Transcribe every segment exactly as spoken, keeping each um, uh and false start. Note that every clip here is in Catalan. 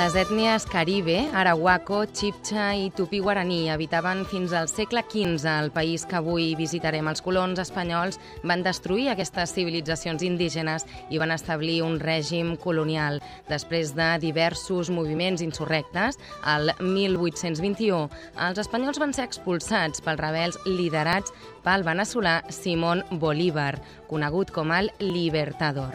Les ètnies Caribe, Arahuaco, Chibcha i Tupí-Guaraní habitaven fins al segle quinze el país que avui visitarem. Els colons espanyols van destruir aquestes civilitzacions indígenes i van establir un règim colonial. Després de diversos moviments insurrectes, el mil vuit-cents vint-i-u, els espanyols van ser expulsats pels rebels liderats pel veneçolà Simón Bolívar, conegut com el Libertador.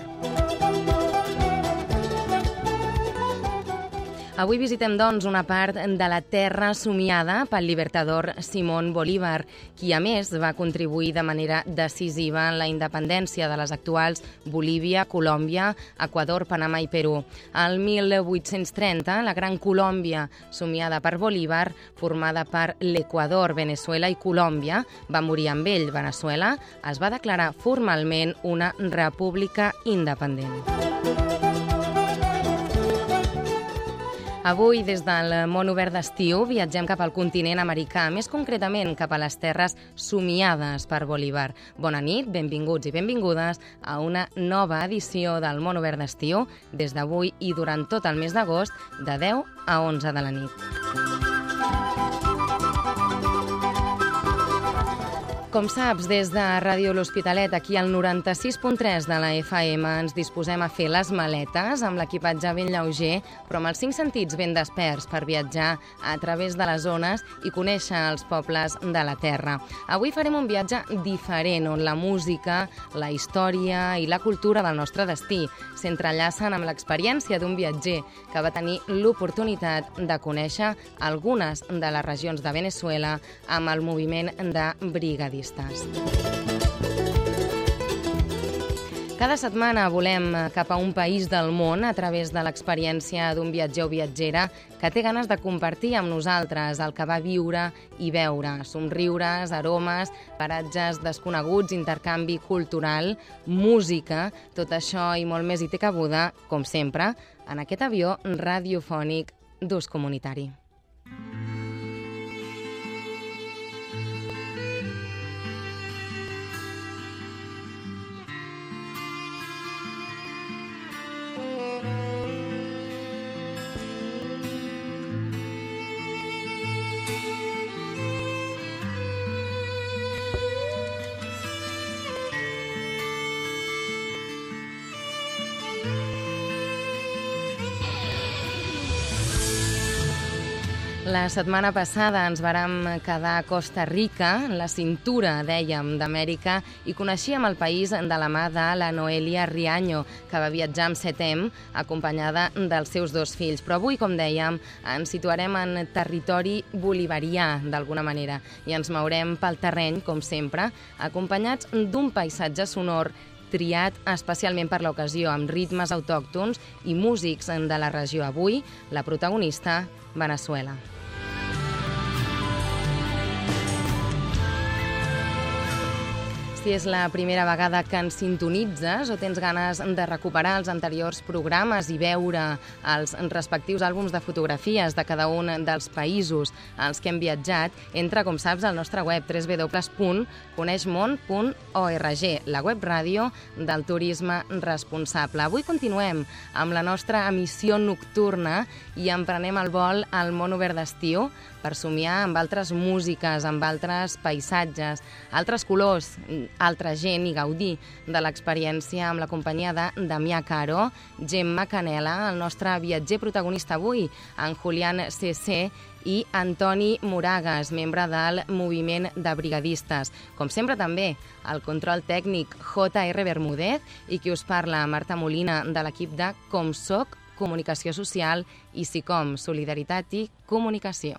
Avui visitem, doncs, una part de la terra somiada pel Libertador Simón Bolívar, qui, a més, va contribuir de manera decisiva en la independència de les actuals Bolívia, Colòmbia, Equador, Panamà i Perú. Al mil vuit-cents trenta, la Gran Colòmbia, somiada per Bolívar, formada per l'Equador, Veneçuela i Colòmbia, va morir amb ell. Veneçuela es va declarar formalment una república independent. Avui, des del món obert d'estiu, viatgem cap al continent americà, més concretament cap a les terres somiades per Bolívar. Bona nit, benvinguts i benvingudes a una nova edició del món obert d'estiu, des d'avui i durant tot el mes d'agost, de deu a onze de la nit. Com saps, des de Ràdio L'Hospitalet, aquí al noranta-sis punt tres de la F M, ens disposem a fer les maletes amb l'equipatge ben lleuger, però amb els cinc sentits ben desperts per viatjar a través de les zones i conèixer els pobles de la terra. Avui farem un viatge diferent, on la música, la història i la cultura del nostre destí s'entrellacen amb l'experiència d'un viatger que va tenir l'oportunitat de conèixer algunes de les regions de Veneçuela amb el moviment de brigadistes. Cada setmana volem cap a un país del món a través de l'experiència d'un viatger o viatgera que té ganes de compartir amb nosaltres el que va viure i veure. Somriures, aromes, paratges desconeguts, intercanvi cultural, música, tot això i molt més hi té cabuda, com sempre, en aquest avió radiofònic d'ús comunitari. La setmana passada ens vàrem quedar a Costa Rica, la cintura, dèiem, d'Amèrica, i coneixíem el país de la mà de la Noelia Riaño, que va viatjar amb Setem, acompanyada dels seus dos fills. Però avui, com dèiem, ens situarem en territori bolivarià, d'alguna manera, i ens mourem pel terreny, com sempre, acompanyats d'un paisatge sonor triat especialment per l'ocasió, amb ritmes autòctons i músics de la regió. Avui, la protagonista, Veneçuela. Si és la primera vegada que ens sintonitzes o tens ganes de recuperar els anteriors programes i veure els respectius àlbums de fotografies de cada un dels països als que hem viatjat, entra, com saps, al nostre web w w w punt coneixmon punt org, la web ràdio del turisme responsable. Avui continuem amb la nostra emissió nocturna i emprenem el vol al món obert d'estiu per somiar amb altres músiques, amb altres paisatges, altres colors, altra gent i gaudir de l'experiència amb la companyia de Damià Caro, Gemma Canela, el nostre viatger protagonista avui, en Julián C C i Antoni Moragas, membre del moviment de brigadistes. Com sempre també, el control tècnic J R Bermúdez i qui us parla, Marta Molina, de l'equip de ComSoc, Comunicació Social i SICOM, Solidaritat i Comunicació.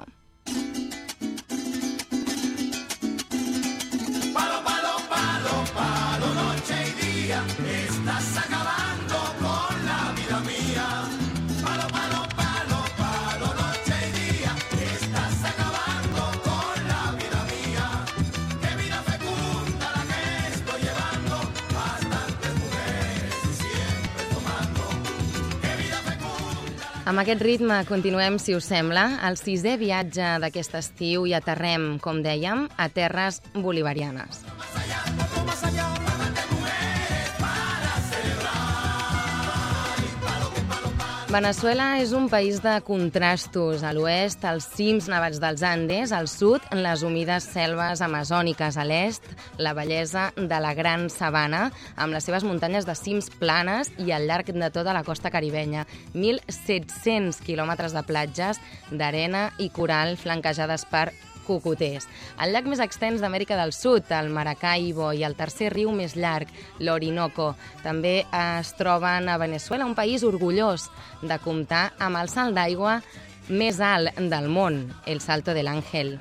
Estás acabando con la vida mía. Palo, palo, palo, palo, noche y día. Estás acabando con la vida mía. Qué vida fecunda la que estoy llevando. Bastantes mujeres y siempre tomando. Qué vida fecunda. Amb aquest ritme continuem, si us sembla, el sisè viatge d'aquest estiu i aterrem, com dèiem, a terres bolivarianes. Más allá, poco más allá. Bastantes mujeres para celebrar. Palo, que palo, palo. Veneçuela és un país de contrastos. A l'oest, els cims nevats dels Andes, al sud, les humides selves amazòniques, a l'est, la bellesa de la gran sabana, amb les seves muntanyes de cims planes i al llarg de tota la costa caribenya. mil set-cents quilòmetres de platges d'arena i coral flanquejades per cocoters. El llac més extens d'Amèrica del Sud, el Maracaibo, i el tercer riu més llarg, l'Orinoco, també es troben a Veneçuela, un país orgullós de comptar amb el salt d'aigua més alt del món, el Salto del Ángel.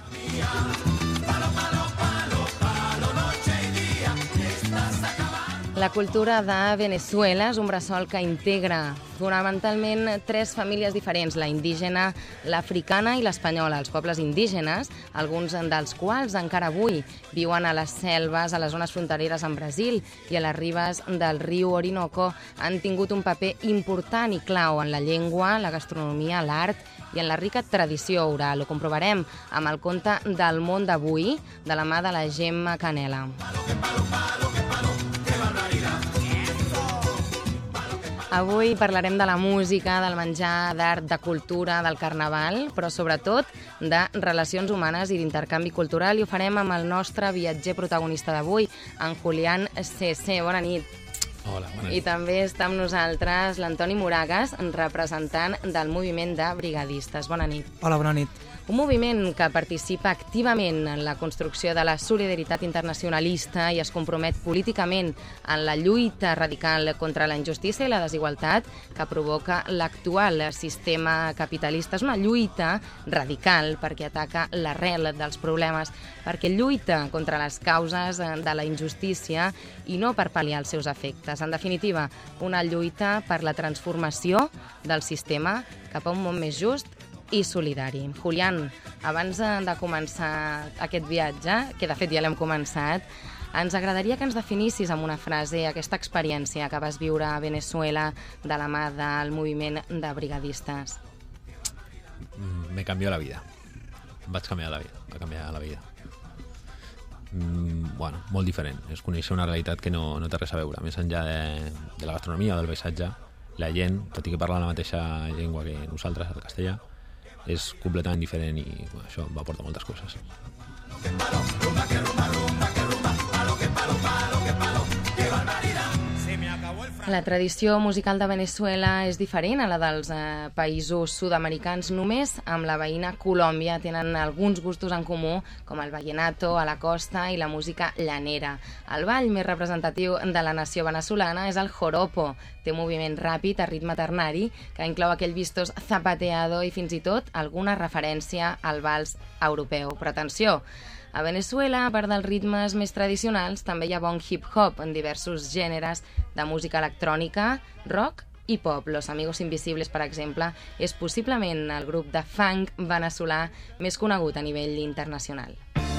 La cultura de Veneçuela és un bressol que integra fonamentalment tres famílies diferents, la indígena, l'africana i l'espanyola. Els pobles indígenes, alguns dels quals encara avui viuen a les selves, a les zones frontereres amb Brasil i a les ribes del riu Orinoco, han tingut un paper important i clau en la llengua, la gastronomia, l'art i en la rica tradició oral. Ho comprovarem amb el conte del món d'avui, de la mà de la Gemma Canela. Avui parlarem de la música, del menjar, d'art, de cultura, del carnaval, però sobretot de relacions humanes i d'intercanvi cultural, i ho farem amb el nostre viatger protagonista d'avui, en Julián C C. Bona nit. Hola, bona nit. I també està amb nosaltres l'Antoni Moragas, representant del moviment de brigadistes. Bona nit. Hola, bona nit. Un moviment que participa activament en la construcció de la solidaritat internacionalista i es compromet políticament en la lluita radical contra la injustícia i la desigualtat que provoca l'actual sistema capitalista. És una lluita radical perquè ataca l'arrel dels problemes, perquè lluita contra les causes de la injustícia i no per pal·liar els seus efectes. En definitiva, una lluita per la transformació del sistema cap a un món més just i solidari. Julián, abans de començar aquest viatge, que de fet ja l'hem començat, ens agradaria que ens definissis amb una frase aquesta experiència que vas viure a Veneçuela de la mà del moviment de brigadistes. Me canvió la vida. Vaig canviar la vida. Va canviar la vida. Mm, bueno, molt diferent. És conèixer una realitat que no, no té res a veure. Més enllà de, de la gastronomia o del paisatge, la gent, tot i que parla la mateixa llengua que nosaltres, el castellà, és completament diferent i bueno, això va portar moltes coses. La tradició musical de Veneçuela és diferent a la dels eh, països sud-americans. Només amb la veïna Colòmbia tenen alguns gustos en comú, com el vallenato a la costa i la música llanera. El ball més representatiu de la nació venezolana és el joropo. Té un moviment ràpid a ritme ternari que inclou aquell vistós zapateado i fins i tot alguna referència al vals europeu. Però atenció, a Veneçuela, a part dels ritmes més tradicionals, també hi ha bon hip-hop en diversos gèneres de música electrònica, rock i pop. Los Amigos Invisibles, per exemple, és possiblement el grup de funk veneçolà més conegut a nivell internacional.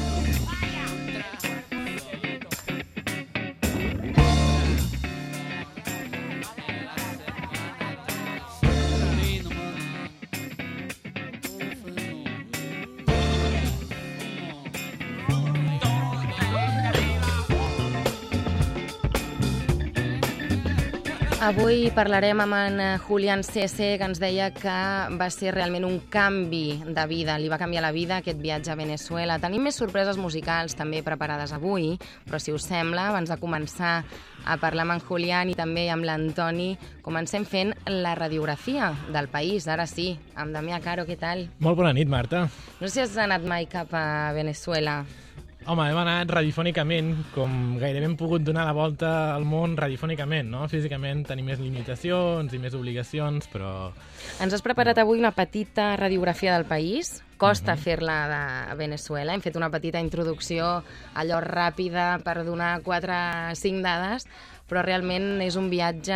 Avui parlarem amb en Julián C C, que ens deia que va ser realment un canvi de vida, li va canviar la vida aquest viatge a Veneçuela. Tenim més sorpreses musicals també preparades avui, però si us sembla, abans de començar a parlar amb en Julián i també amb l'Antoni, comencem fent la radiografia del país. Ara sí, amb Damià Caro, què tal? Molt bona nit, Marta. No sé si has anat mai cap a Veneçuela. Home, hem anat radiofònicament, com gairebé hem pogut donar la volta al món radiofònicament, no? Físicament tenim més limitacions i més obligacions, però... Ens has preparat avui una petita radiografia del país. Costa uh-huh. fer-la de Veneçuela. Hem fet una petita introducció allò ràpida per donar quatre o cinc dades, però realment és un viatge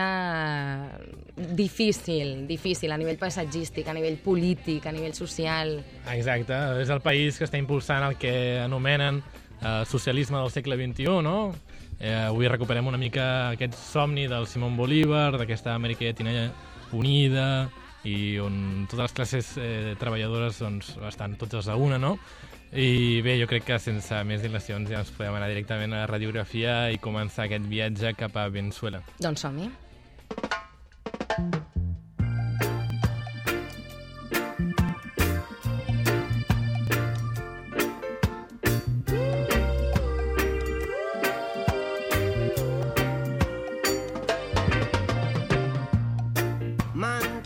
difícil, difícil a nivell paisatgístic, a nivell polític, a nivell social. Exacte, és el país que està impulsant el que anomenen eh, socialisme del segle vint-i-u, no? Eh, avui recuperem una mica aquest somni del Simón Bolívar, d'aquesta Amèrica Llatina unida, i on totes les classes eh, treballadores doncs, estan totes a una, no? I bé, jo crec que sense més dilacions ja ens podem anar directament a la radiografia i començar aquest viatge cap a Veneçuela. Doncs som-hi.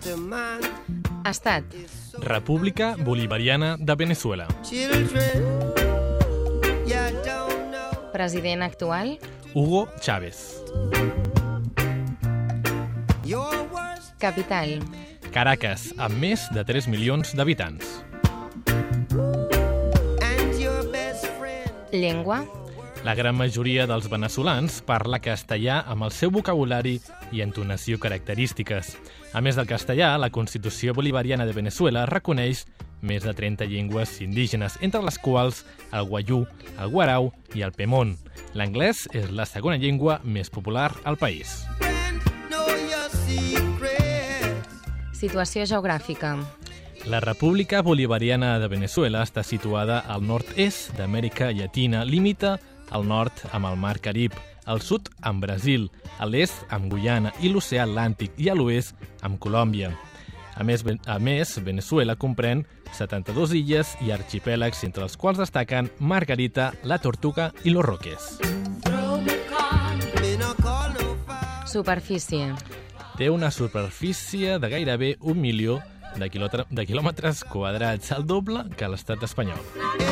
Estat. República Bolivariana de Venezuela. President actual. Hugo Chávez. Capital. Caracas, amb més de tres milions d'habitants. Llengua. La gran majoria dels veneçolans parla castellà amb el seu vocabulari i entonació característiques. A més del castellà, la Constitució Bolivariana de Venezuela reconeix més de trenta llengües indígenes, entre les quals el guayú, el guarau i el pemón. L'anglès és la segona llengua més popular al país. Situació geogràfica. La República Bolivariana de Venezuela està situada al nord-est d'Amèrica Llatina, limita al nord amb el Mar Carib, al sud amb Brasil, a l'est amb Guyana i l'oceà Atlàntic i a l'oest amb Colòmbia. A més, a més, Venezuela comprèn setanta-dues illes i arxipèlags, entre els quals destaquen Margarita, la Tortuga i los Roques. Superfície. Té una superfície de gairebé un milió de, de quilòmetres quadrats, el doble que l'estat espanyol.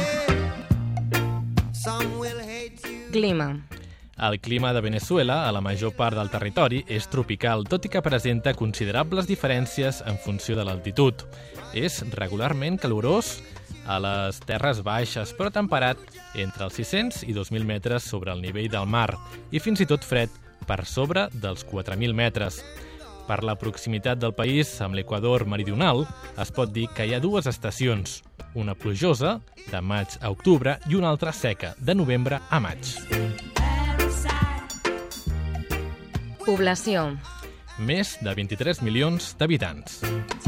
Clima. El clima de Venezuela, a la major part del territori, és tropical, tot i que presenta considerables diferències en funció de l'altitud. És regularment calorós a les terres baixes, però temperat entre els sis-cents i dos mil metres sobre el nivell del mar, i fins i tot fred per sobre dels quatre mil metres. Per la proximitat del país amb l'Equador meridional, es pot dir que hi ha dues estacions, una plujosa, de maig a octubre, i una altra seca, de novembre a maig. Població. Més de vint-i-tres milions d'habitants.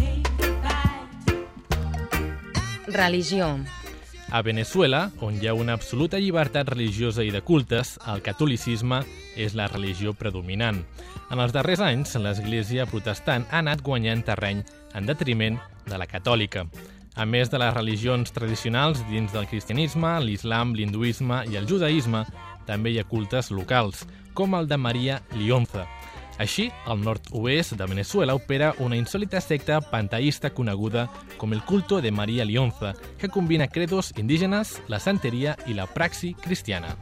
Religió. A Venezuela, on hi ha una absoluta llibertat religiosa i de cultes, el catolicisme és la religió predominant. En els darrers anys, l'Església protestant ha anat guanyant terreny en detriment de la catòlica. A més de les religions tradicionals dins del cristianisme, l'islam, l'hinduisme i el judaïsme, també hi ha cultes locals, com el de Maria Lionza. Així, al nord-oest de Venezuela opera una insòlita secta panteísta coneguda com el culto de Maria Lionza, que combina credos indígenes, la santeria i la praxi cristiana.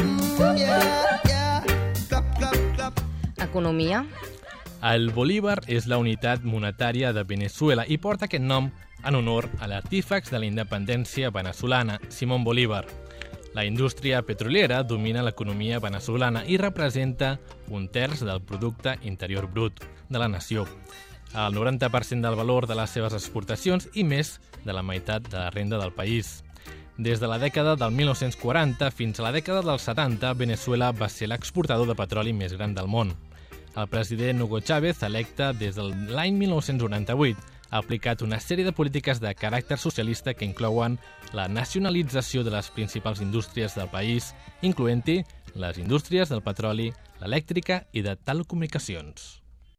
Economia. El bolívar és la unitat monetària de Venezuela i porta aquest nom en honor a l'artífex de la independència venezolana, Simón Bolívar. La indústria petroliera domina l'economia venezolana i representa un terç del producte interior brut de la nació, el noranta per cent del valor de les seves exportacions i més de la meitat de la renda del país. Des de la dècada del mil nou-cents quaranta fins a la dècada dels setanta, Venezuela va ser l'exportador de petroli més gran del món. El president Hugo Chávez, electe des de l'any mil nou-cents noranta-vuit, ha aplicat una sèrie de polítiques de caràcter socialista que inclouen la nacionalització de les principals indústries del país, incloent-hi les indústries del petroli, l'elèctrica i de telecomunicacions.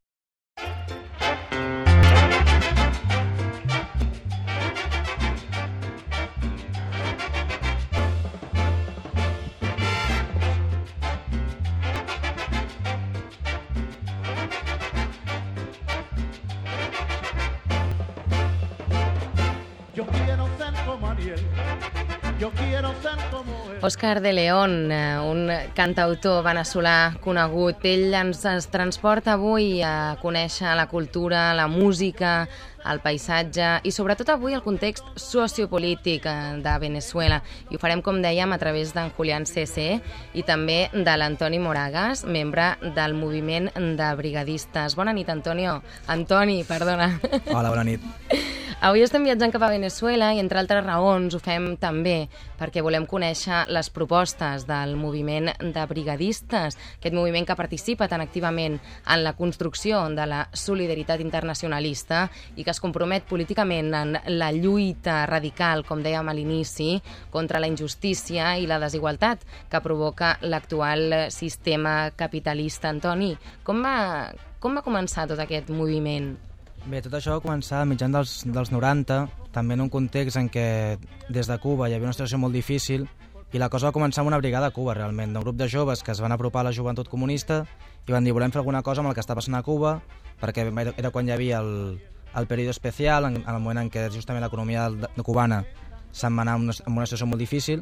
Yo quiero ser como Ariel, yo quiero ser como él. Òscar de León, un cantautor veneçolà conegut. Ell ens, ens transporta avui a conèixer la cultura, la música, el paisatge i sobretot avui el context sociopolític de Venezuela. I ho farem, com dèiem, a través d'en Julián Cesé i també de l'Antoni Moragas, membre del moviment de brigadistes. Bona nit, Antonio. Antoni, perdona. Hola, bona nit. Avui estem viatjant cap a Venezuela i, entre altres raons, ho fem també perquè volem conèixer les propostes del moviment de brigadistes, aquest moviment que participa tan activament en la construcció de la solidaritat internacionalista i que es compromet políticament en la lluita radical, com dèiem a l'inici, contra la injustícia i la desigualtat que provoca l'actual sistema capitalista. Antoni, com va, com va començar tot aquest moviment? Bé, tot això va començar al mitjan dels, dels noranta, també en un context en què des de Cuba hi havia una situació molt difícil i la cosa va començar amb una brigada a Cuba, realment, d'un grup de joves que es van apropar a la joventut comunista i van dir volem fer alguna cosa amb el que està passant a Cuba, perquè era quan hi havia el, el període especial, en, en el moment en què justament l'economia de, de cubana se'n va anar en una, en una situació molt difícil,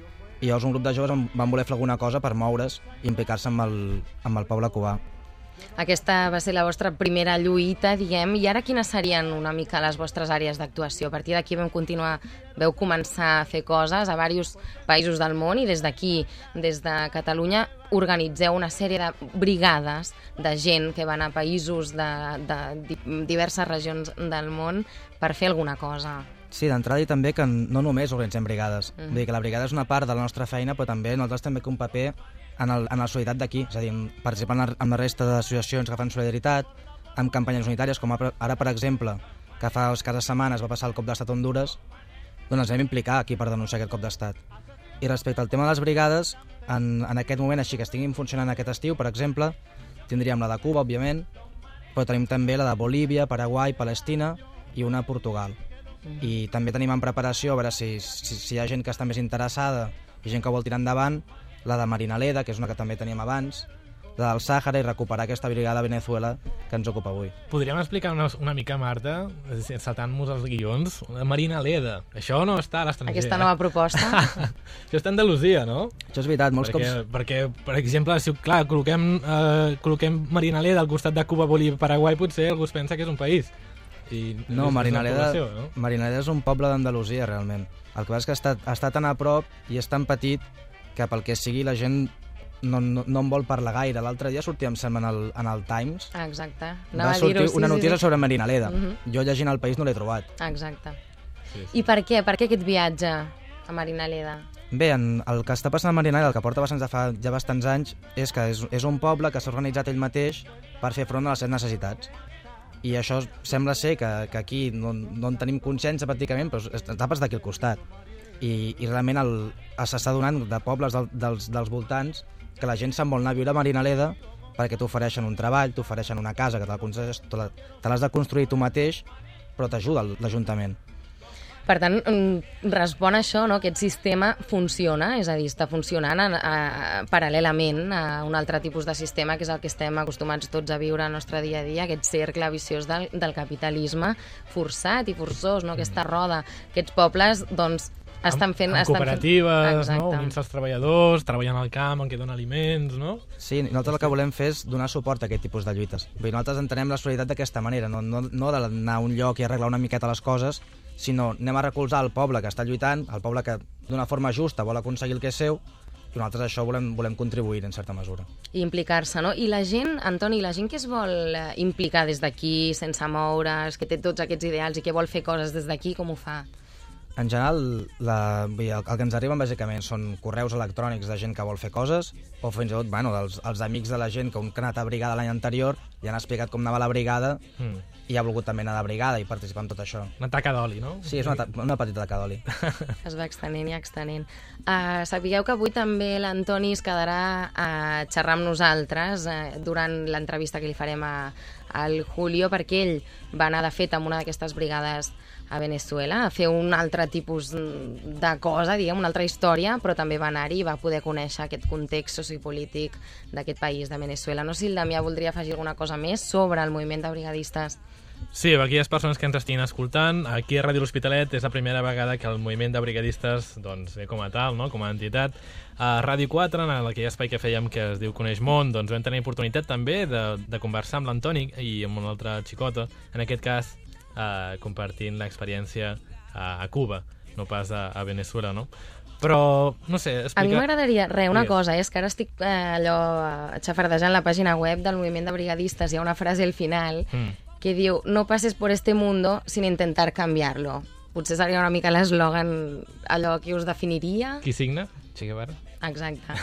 i llavors un grup de joves van voler fer alguna cosa per moure's i implicar-se amb, el, amb el poble cubà. Aquesta va ser la vostra primera lluita, diguem, i ara quines serien una mica les vostres àrees d'actuació? A partir d'aquí vam continuar, veu començar a fer coses a diversos països del món, i des d'aquí, des de Catalunya, organitzeu una sèrie de brigades de gent que van a països de, de diverses regions del món per fer alguna cosa. Sí, d'entrada i també que no només organitzem brigades. Mm. Vull dir que la brigada és una part de la nostra feina, però també nosaltres també que un paper en, el, en la solidaritat d'aquí, és a dir, participant en la resta d'associacions que fan solidaritat, amb campanyes unitàries, com ara, per exemple, que fa escasses setmanes va passar el cop d'estat a Honduras, doncs ens vam implicar aquí per denunciar aquest cop d'estat. I respecte al tema de les brigades, en, en aquest moment, així que estiguin funcionant aquest estiu, per exemple, tindríem la de Cuba, òbviament, però tenim també la de Bolívia, Paraguai, Palestina i una a Portugal. Mm. I també tenim en preparació, a veure si, si, si hi ha gent que està més interessada i gent que vol tirar endavant, la de Marinaleda, que és una que també teníem abans, la del Sàhara, i recuperar aquesta brigada a Venezuela que ens ocupa avui. Podríem explicar una, una mica, Marta, saltant-nos els guions, Marinaleda, això no està a l'estranger. Aquesta nova proposta. Això està a Andalusia, no? Això és veritat, molts perquè, cops... Perquè, per exemple, si clar, col·loquem, eh, col·loquem Marinaleda al costat de Cuba, Bolívia i Paraguai, potser algú es pensa que és un país. I no, és Marinaleda, no? Marinaleda és un poble d'Andalusia, realment. El que passa és que està, està tan a prop i és tan petit que pel que sigui la gent no, no, no en vol parlar gaire. L'altre dia sortia, em sembla, en el, en el Times. Exacte. Va sortir una notícia sobre Marinaleda. Uh -huh. Jo llegint El País no l'he trobat. Exacte. Sí, sí. I per què? Per què aquest viatge a Marinaleda? Bé, en, el que està passant a Marinaleda, el que porta bastants, fa ja bastants anys, és que és, és un poble que s'ha organitzat ell mateix per fer front a les seves necessitats. I això sembla ser que, que aquí no, no en tenim consciència pràcticament, però està pas d'aquí al costat. I, i realment s'està donant de pobles del, dels, dels voltants que la gent se'n vol anar a viure a Marinaleda perquè t'ofereixen un treball, t'ofereixen una casa que te l'has de construir tu mateix, però t'ajuda l'Ajuntament. Per tant, respon a això, no? Aquest sistema funciona, és a dir, està funcionant a, a, paral·lelament a un altre tipus de sistema, que és el que estem acostumats tots a viure al nostre dia a dia, aquest cercle viciós del, del capitalisme forçat i forçós, no? Aquesta roda. Aquests pobles, doncs, estan fent... Amb, amb estan cooperatives, fent... no? Unint-se els treballadors, treballant al camp, en què donen aliments, no? Sí, nosaltres el que volem fer és donar suport a aquest tipus de lluites. Vull dir, nosaltres entenem la solidaritat d'aquesta manera, no, no, no d'anar a un lloc i arreglar una miqueta les coses, sinó anem a recolzar el poble que està lluitant, el poble que d'una forma justa vol aconseguir el que és seu, i nosaltres això volem, volem contribuir en certa mesura. I implicar-se, no? I la gent, Antoni, la gent que es vol implicar des d'aquí, sense moure's, que té tots aquests ideals i que vol fer coses des d'aquí, com ho fa? En general, la, el, el que ens arriben bàsicament són correus electrònics de gent que vol fer coses, o fins i tot, bueno, dels, els amics de la gent que han anat a brigada l'any anterior i han explicat com anava la brigada, mm. i ha volgut també anar de brigada i participar en tot això. Una taca d'oli, no? Sí, és una, una petita taca d'oli. Es va extenent i extenent. Uh, sapigueu que avui també l'Antoni es quedarà a xerrar amb nosaltres uh, durant l'entrevista que li farem a, al Julio, perquè ell va anar, de fet, amb una d'aquestes brigades a Venezuela, a fer un altre tipus de cosa, diguem, una altra història, però també va anar-hi i va poder conèixer aquest context sociopolític d'aquest país, de Venezuela. No sé si el Damià voldria afegir alguna cosa més sobre el moviment de brigadistes. Sí, per aquelles persones que ens estiguin escoltant, aquí a Ràdio L'Hospitalet és la primera vegada que el moviment de brigadistes, doncs, com a tal, no? Com a entitat, a Ràdio quatre, en aquell espai que fèiem que es diu Coneix Món, doncs vam tenir oportunitat també de, de conversar amb l'Antoni i amb una altra xicota, en aquest cas eh, compartint l'experiència a, a Cuba, no pas a, a Venezuela, no? Però, no sé, explica... A mi m'agradaria, re, una cosa, és que ara estic eh, allò xafardejant la pàgina web del moviment de brigadistes, hi ha una frase al final mm. que diu, no pases por este mundo sin intentar cambiarlo. Potser seria una mica l'eslògan, allò que us definiria. Qui signa? Che Guevara? Exacte.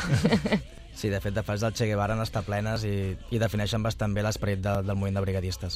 Sí, de fet, de frases del Che Guevara n'està plenes i, i defineixen bastant bé l'esperit de, del moviment de brigadistes.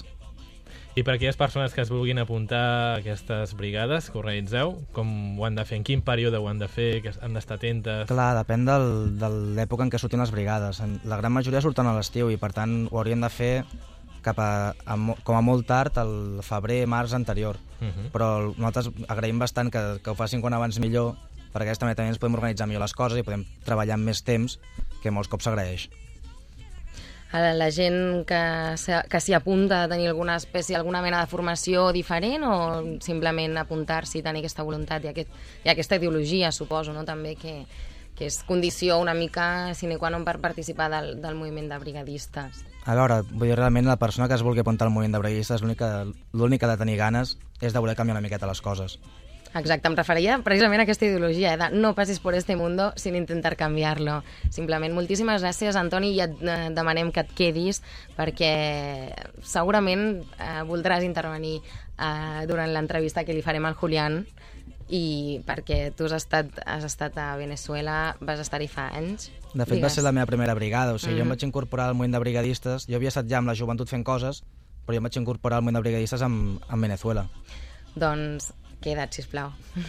I per aquelles persones que es vulguin apuntar a aquestes brigades que organitzeu, com ho han de fer, en quin període ho han de fer, que han d'estar atentes? Clar, depèn del, de l'època en què surtin les brigades. La gran majoria surten a l'estiu i, per tant, ho haurien de fer cap a, a, com a molt tard, el febrer, març anterior. Uh -huh. Però nosaltres agraïm bastant que, que ho facin quan abans millor, perquè aquesta manera també ens podem organitzar millor les coses i podem treballar amb més temps, que molts cops s'agraeix. A la gent que, se- que s'hi apunta a tenir alguna espècie, alguna mena de formació diferent o simplement apuntar-s'hi i tenir aquesta voluntat i, aquest, i aquesta ideologia, suposo, no? També que, que és condició una mica sine qua non per participar del, del moviment de brigadistes. A veure, vull dir, realment la persona que es vulgui apuntar al moviment de brigadistes l'únic que, l'únic que ha de tenir ganes és de voler canviar una miqueta les coses. Exacte, em referia precisament a aquesta ideologia, eh, de no passis por este mundo sin intentar cambiarlo. Simplement, moltíssimes gràcies, Antoni, i et eh, demanem que et quedis perquè segurament eh, voldràs intervenir eh, durant l'entrevista que li farem al Julián i perquè tu has estat, has estat a Venezuela, vas estar-hi fa anys. De fet, Digues. va ser la meva primera brigada, o sigui, Mhm. jo em vaig incorporar al moviment de brigadistes, jo havia estat ja amb la joventut fent coses, però jo em vaig incorporar al moviment de brigadistes amb, amb Venezuela. Doncs queda't, sisplau.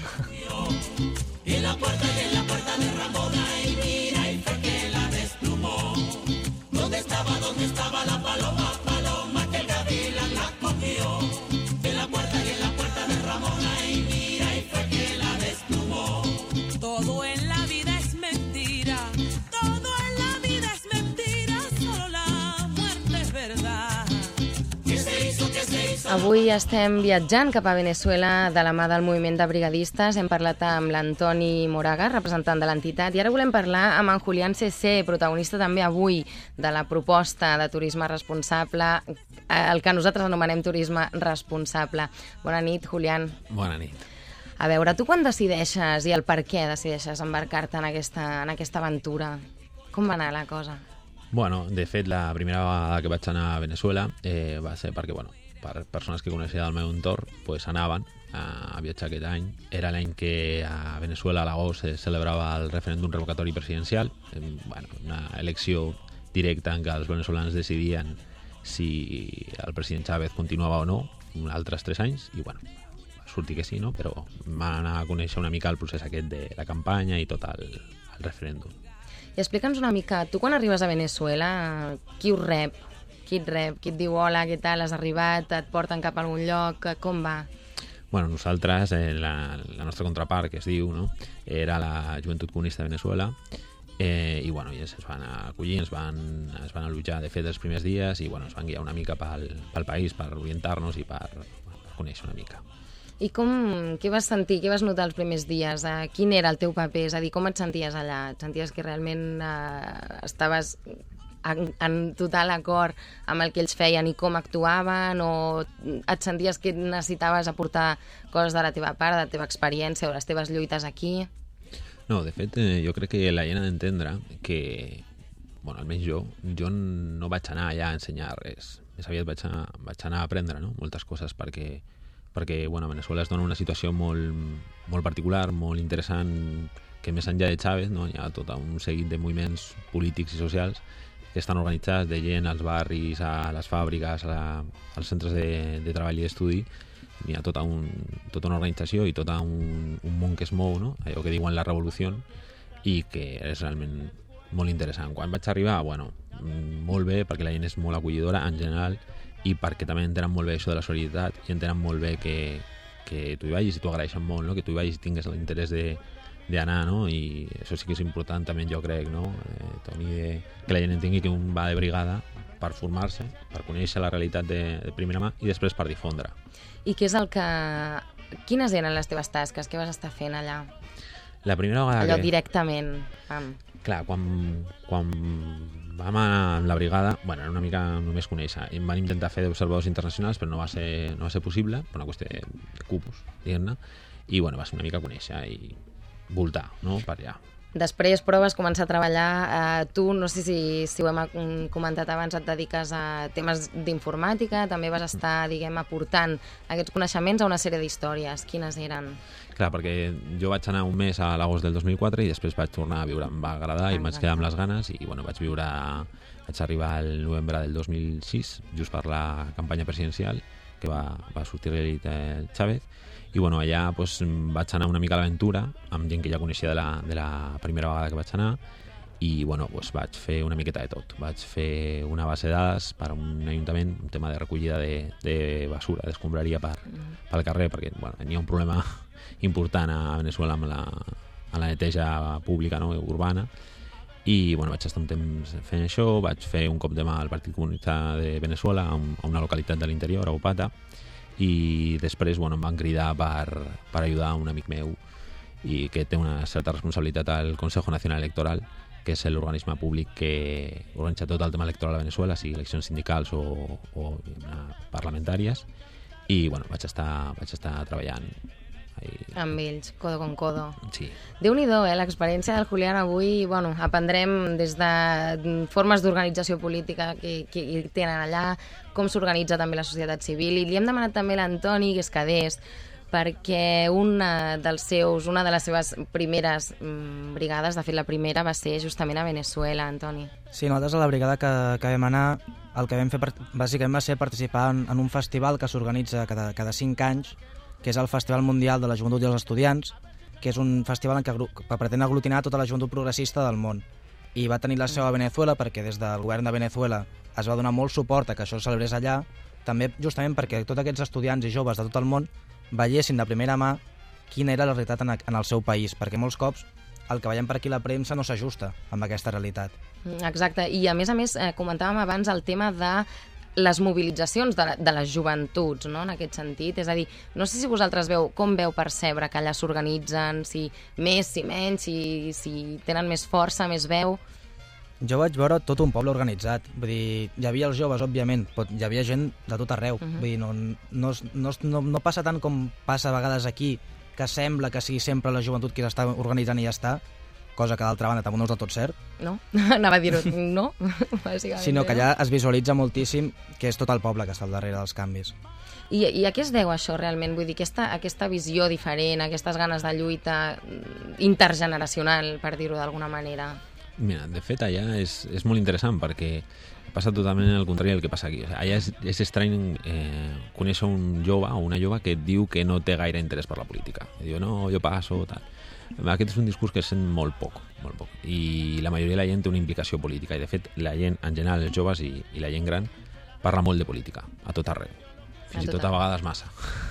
Todo en la vida es mentira, todo en la vida es mentira, solo la muerte es verdad. Avui estem viatjant cap a Venezuela de la mà del moviment de brigadistes. Hem parlat amb l'Antoni Moraga, representant de l'entitat, i ara volem parlar amb en Julián C C, protagonista també avui de la proposta de turisme responsable, el que nosaltres anomenem turisme responsable. Bona nit, Julián. Bona nit. A veure, tu quan decideixes i el per què decideixes embarcar-te en aquesta, en aquesta aventura? Com va anar la cosa? Bueno, de fet, la primera vegada que vaig anar a Venezuela eh, va ser perquè, bueno, per persones que coneixia del meu entorn, pues, anaven a, a viatjar aquest any. Era l'any que a Venezuela, a l'agost, se celebrava el referèndum revocatori presidencial, eh, bueno, una elecció directa en què els veneçolans decidien si el president Chávez continuava o no, altres tres anys, i bueno, va sortir que sí, no? Però vam anar a conèixer una mica el procés aquest de la campanya i tot el, el referèndum. I explica'ns una mica, tu quan arribes a Venezuela, qui us rep? Qui et rep? Qui et diu hola, què tal, has arribat, et porten cap a algun lloc, com va? Bueno, nosaltres, eh, la, la nostra contrapart, que es diu, no? Era la Joventut Comunista de Venezuela, eh, i bueno, ells ens van acollir, ens van, ens van allotjar de fet els primers dies i bueno, ens van guiar una mica pel, pel país per orientar-nos i per, per conèixer una mica. I com, què vas sentir, què vas notar els primers dies? Eh, quin era el teu paper? És a dir, com et senties allà? Et senties que realment eh, estaves en, en total acord amb el que ells feien i com actuaven, o et senties que necessitaves aportar coses de la teva part, de la teva experiència o les teves lluites aquí? No, de fet, eh, jo crec que la gent ha d'entendre que, bueno, almenys jo, jo no vaig anar allà a ensenyar res. Més aviat vaig anar, vaig anar a aprendre, no?, moltes coses, perquè, perquè bueno, a Venezuela es dona una situació molt, molt particular, molt interessant, que més enllà de Chávez, no?, hi ha tot un seguit de moviments polítics i socials que estan organitzats, de gent als barris, a les fàbriques, a la, als centres de, de treball i d'estudi. Hi ha tota, un, tota una organització i tot un, un món que es mou, no?, allò que diuen la revolució, i que és realment molt interessant. Quan vaig arribar, bueno, molt bé, perquè la gent és molt acollidora en general, i perquè també entenen molt bé això de la solidaritat i entenen molt bé que, que tu hi vagis i t'ho agraeixen molt, no?, que tu hi vagis i tingues l'interès de d'anar, no?, i això sí que és important també, jo crec, no?, eh, Toni, de, que la gent entengui que un va de brigada per formar-se, per conèixer la realitat de, de primera mà i després per difondre. I què és el que... Quines eren les teves tasques? Què vas estar fent allà? La primera vegada Allò que... directament. Pam. Clar, quan, quan vam anar amb la brigada, bueno, era una mica només conèixer. Em van intentar fer d'observadors internacionals, però no va ser, no va ser possible, per una qüestió de, de cupos, diguem-ne, i bueno, va ser una mica conèixer i voltar, no?, per allà. Després, però, vas començar a treballar. Eh, tu, no sé si, si ho hem comentat abans, et dediques a temes d'informàtica, també vas estar, diguem, aportant aquests coneixements a una sèrie d'històries. Quines eren? Clar, perquè jo vaig anar un mes a l'agost del dos mil quatre i després vaig tornar a viure. Em va agradar i em vaig quedar amb les ganes i bueno, vaig viure... Vaig arribar al novembre del dos mil sis, just per la campanya presidencial, que va, va sortir realitat Chávez. I bueno, allà pues, vaig anar una mica a l'aventura amb gent que ja coneixia de la, de la primera vegada que vaig anar i bueno, pues, vaig fer una miqueta de tot. Vaig fer una base de dades per a un ajuntament, un tema de recollida de, de basura, d'escombraria per, pel carrer, perquè bueno, hi ha un problema important a Venezuela amb la, amb la neteja pública, no?, urbana. i bueno, vaig estar un temps fent això, vaig fer un cop de mà al Partit Comunista de Venezuela a una localitat de l'interior, a Upata, i després bueno, em van cridar per, per ajudar un amic meu i que té una certa responsabilitat al Consejo Nacional Electoral, que és l'organisme públic que organitza tot el tema electoral a Venezuela, sigui eleccions sindicals o, o parlamentàries, i bueno, vaig estar, vaig estar treballant ahí. Amb ells, codo con codo. Sí. Déu-n'hi-do, eh? L'experiència del Julián avui, bueno, aprendrem des de formes d'organització política que, que hi tenen allà, com s'organitza també la societat civil, i li hem demanat també a l'Antoni que es quedés, perquè una, dels seus, una de les seves primeres mm, brigades, de fet la primera, va ser justament a Venezuela, Antoni. Sí, nosaltres a la brigada que, que vam anar, el que vam fer bàsicament va ser participar en, en un festival que s'organitza cada, cada cinc anys, que és el Festival Mundial de la Joventut i els Estudiants, que és un festival en què, que pretén aglutinar tota la joventut progressista del món. I va tenir la seu a Venezuela perquè des del govern de Venezuela es va donar molt suport a que això es celebrés allà, també justament perquè tots aquests estudiants i joves de tot el món veiessin de primera mà quina era la realitat en, en el seu país, perquè molts cops el que veiem per aquí la premsa no s'ajusta amb aquesta realitat. Exacte, i a més a més eh, comentàvem abans el tema de les mobilitzacions de, de les joventuts, no?, en aquest sentit. És a dir, no sé si vosaltres veu, com veu percebre que allà s'organitzen, si més, si menys, si, si tenen més força, més veu. Jo vaig veure tot un poble organitzat. Vull dir, hi havia els joves, òbviament, però hi havia gent de tot arreu. Uh-huh. Vull dir, no, no, no, no, no passa tant com passa a vegades aquí, que sembla que sigui sempre la joventut qui s'està organitzant i ja està, cosa que d'altra banda també no és del tot cert. No, anava a dir-ho, no. Sinó que allà es visualitza moltíssim que és tot el poble que està al darrere dels canvis. I, I a què es deu això realment? Vull dir, aquesta, aquesta visió diferent, aquestes ganes de lluita intergeneracional, per dir-ho d'alguna manera. Mira, de fet, allà és, és molt interessant perquè passa totalment el contrari del que passa aquí. O sigui, allà és, és estrany eh, conèixer un jove o una jove que et diu que no té gaire interès per la política. I diu, no, jo passo, tal. Aquest és un discurs que sent molt poc, molt poc. I la majoria de la gent té una implicació política. I, de fet, la gent, en general, els joves i, i la gent gran, parla molt de política, a tot arreu. Fins i tot a vegades massa.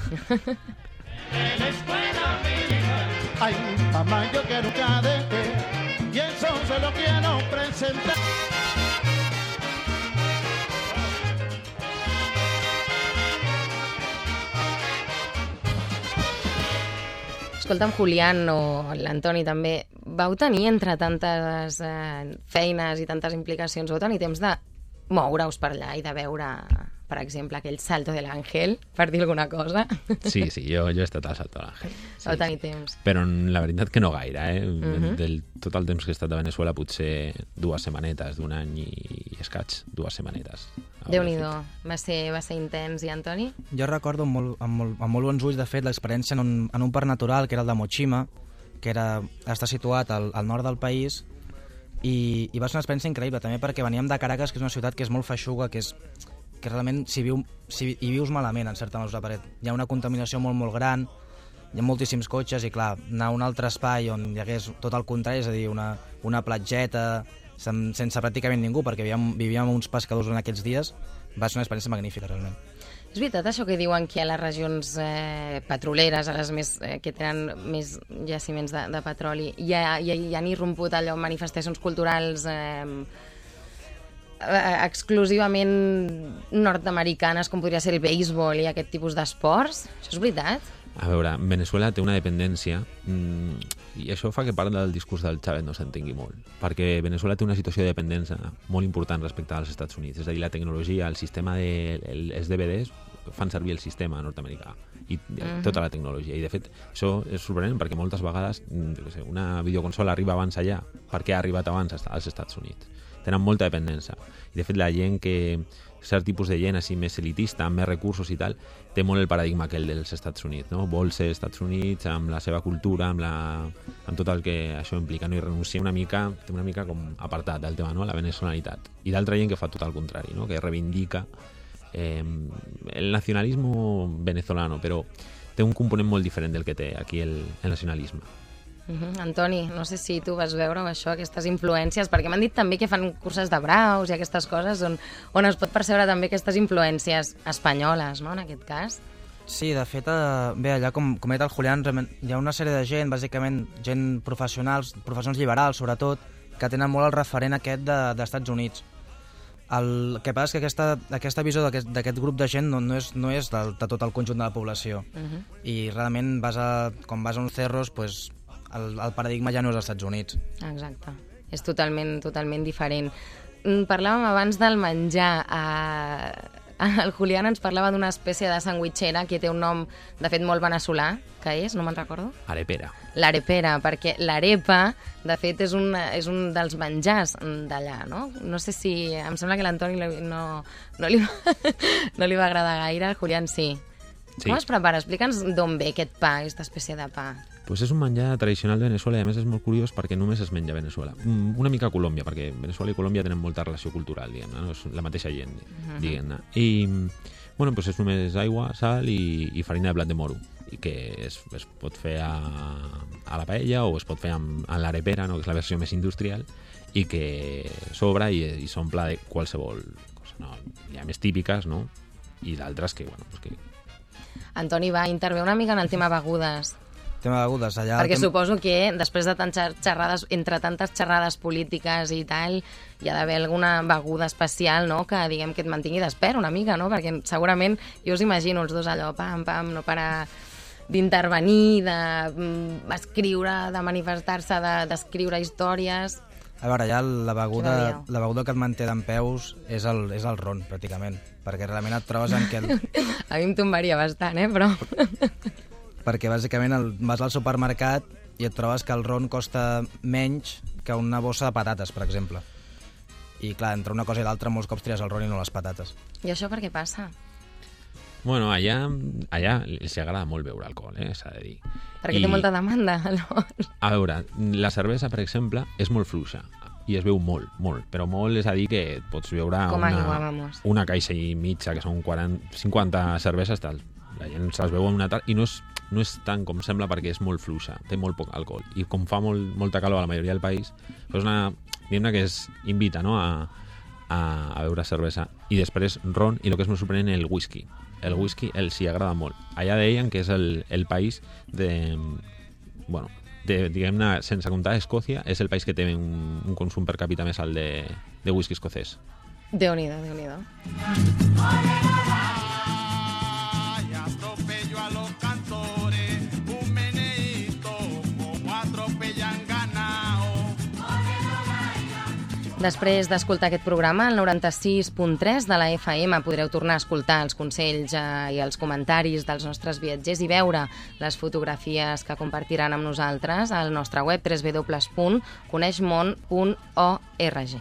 Hay un tamaño que nunca dejé y eso se lo quiero presentar. Escolta'm, Julián, o l'Antoni també, vau tenir entre tantes eh, feines i tantes implicacions, vau tenir temps de moure-us per allà i de veure, per exemple, aquell salto de l'Àngel, per dir alguna cosa? Sí, sí, jo, jo he estat al salto de l'Àngel. Sí, vau tenir temps. Però la veritat que no gaire, eh? Uh-huh. Del tot el temps que he estat a Venezuela, potser dues setmanetes d'un any i escaig, dues setmanetes. Déu-n'hi-do, va ser, va ser intens. I Antoni? Jo recordo amb molt, amb molt, amb molt bons ulls, de fet, l'experiència en, un, en un parc natural, que era el de Mochima, que era, està situat al, al nord del país, i, i va ser una experiència increïble, també perquè veníem de Caracas, que és una ciutat que és molt feixuga, que és que realment si, viu, si hi vius malament, en certa mesura, hi ha una contaminació molt, molt gran, hi ha moltíssims cotxes, i clar, anar a un altre espai on hi hagués tot el contrari, és a dir, una, una platgeta, sense pràcticament ningú, perquè vivíem, vivíem uns pescadors en aquells dies, va ser una experiència magnífica, realment. És veritat això que diuen que a les regions eh, petroleres, a les més, eh, que tenen més jaciments de, de petroli, hi, ha, hi, hi han irromput allò manifestacions culturals eh, exclusivament nord-americanes, com podria ser el béisbol i aquest tipus d'esports? Això és veritat? A veure, Venezuela té una dependència mmm, i això fa que part del discurs del Chávez no s'entengui molt, perquè Venezuela té una situació de dependència molt important respecte als Estats Units, és a dir, la tecnologia, el sistema de el, els D V Ds fan servir el sistema nord-americà i uh-huh. tota la tecnologia, i de fet això és sorprenent perquè moltes vegades no sé, una videoconsola arriba abans allà perquè ha arribat abans als Estats Units. Tenen molta dependència, i de fet la gent que cert tipus de gent així més elitista, amb més recursos i tal, té molt el paradigma aquell dels Estats Units, no? Vol ser Estats Units amb la seva cultura, amb, la, amb tot el que això implica, no? I renuncia una mica, té una mica com apartat del tema, no? La veneçolanitat. I d'altra gent que fa tot el contrari, no? Que reivindica eh, el nacionalisme venezolano, però té un component molt diferent del que té aquí el, el nacionalisme. Uh-huh. Antoni, no sé si tu vas veure això, aquestes influències, perquè m'han dit també que fan curses de braus i aquestes coses on, on es pot percebre també aquestes influències espanyoles, no?, en aquest cas. Sí, de fet, eh, bé, allà com, com ha dit el Julián, hi ha una sèrie de gent, bàsicament gent professionals, professionals liberals sobretot, que tenen molt el referent aquest de, d'Estats Units. El que passa és que aquesta, aquesta visió d'aquest, d'aquest grup de gent no, no és, no és de, de tot el conjunt de la població. Uh-huh. I realment, vas a, quan vas a uns cerros, pues, el, el paradigma ja no és als Estats Units. Exacte. És totalment, totalment diferent. Parlàvem abans del menjar. Eh, el Julián ens parlava d'una espècie de sandwitxera que té un nom, de fet, molt veneçolà, que és, no me'n recordo? Arepera. L'arepera, perquè l'arepa, de fet, és un, és un dels menjars d'allà, no? No sé si... Em sembla que l'Antoni no, no, li, no li va agradar gaire, el Julián sí. Sí. Com es prepara? Explica'ns d'on ve aquest pa, aquesta espècie de pa. Pues és un menjar tradicional de Veneçuela i a més és molt curiós perquè només es menja a Veneçuela. Una mica a Colòmbia, perquè Veneçuela i Colòmbia tenen molta relació cultural, diguem-ne, no? És la mateixa gent, uh-huh. diguem-ne. I, bueno, pues és només aigua, sal i, i farina de blat de moro, i que es, es pot fer a, a la paella o es pot fer amb, amb l'arepera, no? Que és la versió més industrial, i que sobra i, i s'omple de qualsevol cosa. No? Hi ha més típiques, no? I d'altres que, bueno, pues que... Antoni, va, intervé una mica en el tema begudes. Tema de begudes, allà... Perquè tem... suposo que després de tantes xerrades, entre tantes xerrades polítiques i tal, hi ha d'haver alguna beguda especial, no?, que diguem que et mantingui despert una mica, no? Perquè segurament, jo us imagino els dos allò, pam, pam, no parar d'intervenir, d'escriure, de manifestar-se, d'escriure històries... A veure, ja la beguda, la beguda que et manté dempeus és el, és el ron, pràcticament, perquè realment et trobes en què... El... A mi em tombaria bastant, eh, però... perquè bàsicament el, vas al supermercat i et trobes que el ron costa menys que una bossa de patates, per exemple. I clar, entre una cosa i l'altra molts cops tries el ron i no les patates. I això per què passa? Bueno, allà, allà els agrada molt beure alcohol, eh, s'ha de dir. Perquè I... té molta demanda, llavors. A veure, la cervesa, per exemple, és molt fluixa i es veu molt, molt, però molt és a dir que pots beure Com una, aigua, vamos. una caixa i mitja, que són quaranta, cinquanta cerveses, tal. La gent se'ls veu en una tarda i no és, no és tant com sembla perquè és molt fluixa, té molt poc alcohol. I com fa molt, molta calor a la majoria del país, és una, diguem-ne que es invita, no?, a, a, a beure cervesa. I després ron i el que és molt sorprenent, el whisky. El whisky els hi agrada molt. Allà deien que és el, el país de... Bueno, de, diguem-ne, sense comptar Escòcia, és el país que té un, un consum per càpita més alt de, de whisky escocès. Déu-n'hi-do, Déu-n'hi-do. Després d'escoltar aquest programa, al noranta-sis punt tres de la F M podreu tornar a escoltar els consells eh, i els comentaris dels nostres viatgers i veure les fotografies que compartiran amb nosaltres al nostre web w w w punt coneixmon punt org.